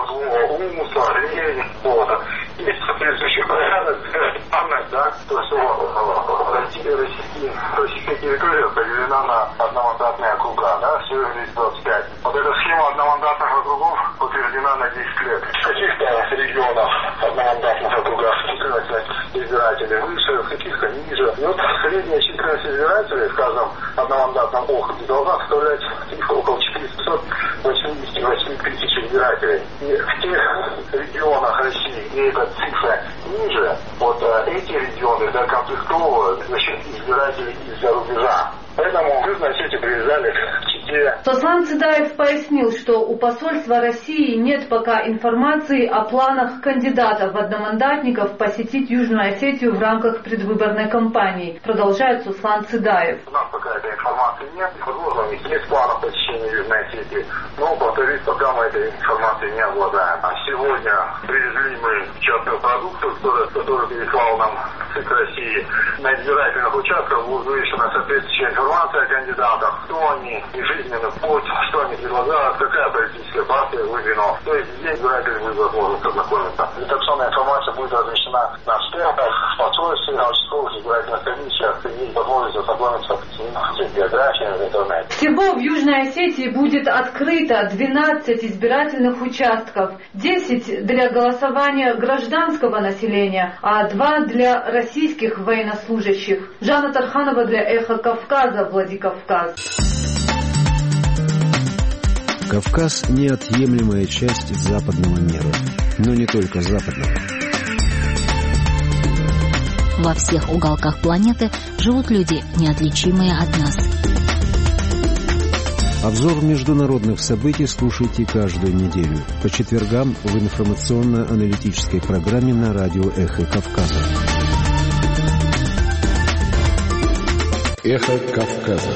Есть соответствующий порядок, да, то есть российская территория поделена на одномандатные округа, да, всего здесь 25. Вот эта схема одномандатных округов утверждена на 10 лет. В каких-то регионах одномандатных округах численность избирателей выше, в каких-то ниже. И вот средняя численность избирателей в каждом одномандатном округе должна составлять около 488 тысяч избирателей. И в тех регионах России, где эта цифра ниже, вот эти регионы докомплектовывают за счет избирателей из-за рубежа. Поэтому в Южной Осетии приезжали к Чите. Сослан Цыдаев пояснил, что у посольства России нет пока информации о планах кандидатов в одномандатников посетить Южную Осетию в рамках предвыборной кампании. Продолжает Сослан Цыдаев. У нас пока этой информации нет. Возможно, у них есть планов посещения Южной Осетии. Но, повторюсь, пока мы этой информацией не обладаем. А сегодня привезли мы частную продукцию, которую переслал нам ЦИК России. На избирательных участках будет вывешена соответствующая информация о кандидатах, кто они, и жизненный путь, что они предлагают, какая политическая партия выдвинула. То есть здесь избиратели будет возможность ознакомиться. Редакционная информация будет размещена на стендах, в посольстве, на участковых избирательных комиссиях, и есть возможность ознакомиться с биографией в интернете. Всего в Южной Осетии будет открыто 12 избирательных участков, 10 для голосования гражданского населения, а 2 для российских военнослужащих. Жанна Тарханова для Эхо Кавказа, Владикавказ. Кавказ – неотъемлемая часть западного мира, но не только западного. Во всех уголках планеты живут люди, неотличимые от нас. Обзор международных событий слушайте каждую неделю по четвергам в информационно-аналитической программе на радио «Эхо Кавказа». «Эхо Кавказа».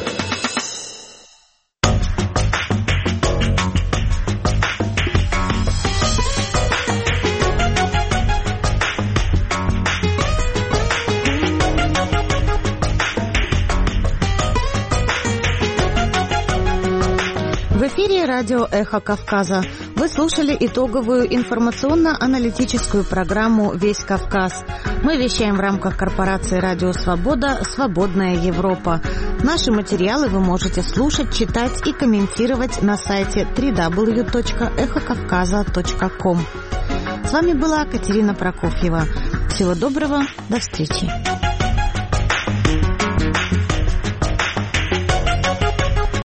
В эфире радио «Эхо Кавказа». Вы слушали итоговую информационно-аналитическую программу «Весь Кавказ». Мы вещаем в рамках корпорации «Радио Свобода. Свободная Европа». Наши материалы вы можете слушать, читать и комментировать на сайте www.эхокавказа.ком. С вами была Катерина Прокофьева. Всего доброго, до встречи.